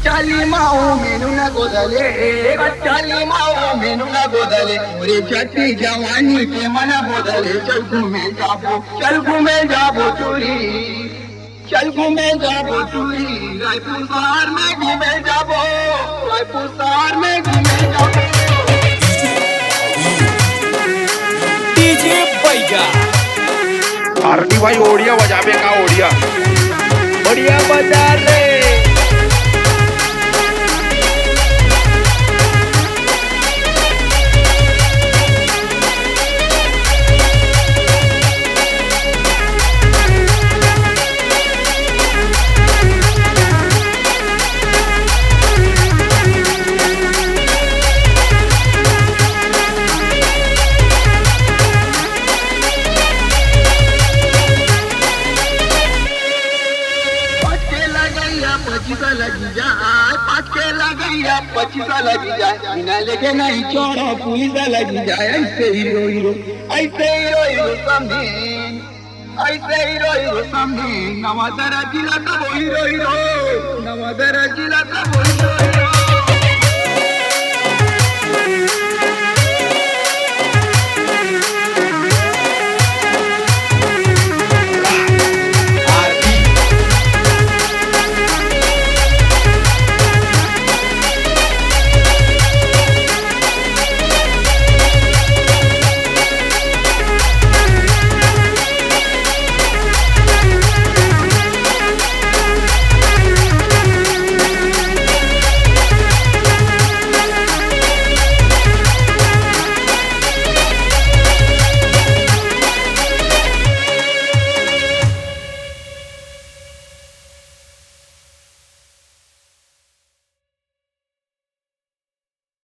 Gacciali mao menu na godale, gacciali mao menu na godale. Ore chatti jawani ke mana bodale, chal ghume jabo turi, chal ghume jabo turi. Raipur शहर में घूमे जाबो, रायपुर शहर में घूमे जाबो। DJ भैया आरती भाई ओडिया बजावे का ओडिया बढ़िया बजा रे। पचीसा लगी जाए बिना लेके नहीं छोड़ो पुलिस लगी जाए ऐसे हीरो हीरो समझीन ऐसे हीरो समझीन नवादरा जिला का वो हीरो नवादरा जिला का वो हीरो